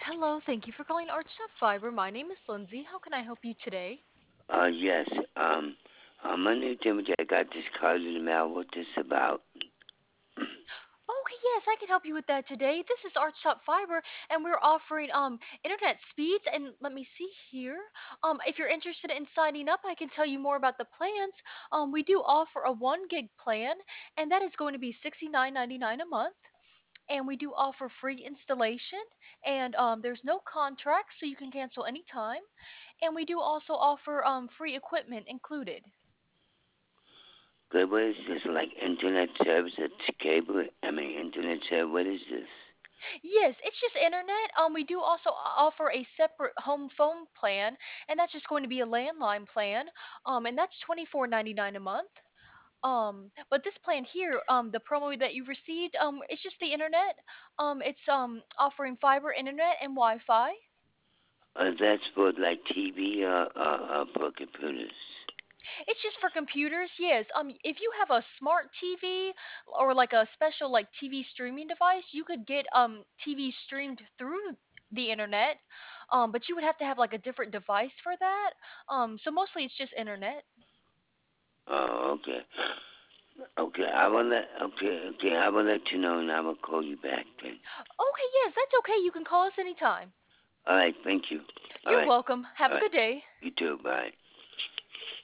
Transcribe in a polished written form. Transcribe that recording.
Hello, thank you for calling Artshop Fiber. My name is Lindsay. How can I help you today? Yes. My name is Timothy. I got this card in the mail. What's this about? Okay, yes, I can help you with that today. This is Artshop Fiber, and we're offering internet speeds. And let me see here. If you're interested in signing up, I can tell you more about the plans. We do offer a 1 gig plan, and that is going to be $69.99 a month. And we do offer free installation, and there's no contract, so you can cancel anytime. And we do also offer free equipment included. Good. What is this? Like internet service? It's cable? Internet service. What is this? Yes, it's just internet. We do also offer a separate home phone plan, and that's just going to be a landline plan. And that's $24.99 a month. But this plan here, the promo that you received, it's just the internet. It's offering fiber internet and Wi-Fi. That's for like TV for computers. It's just for computers, yes. If you have a smart TV or like a special like TV streaming device, you could get TV streamed through the internet. But you would have to have like a different device for that. So mostly it's just internet. Oh, okay. Okay. I will let. Okay. Okay. I will let you know, and I will call you back then. Okay, yes, that's okay. You can call us anytime. All right. Thank you. All You're right. welcome. Have All a right. good day. You too. Bye.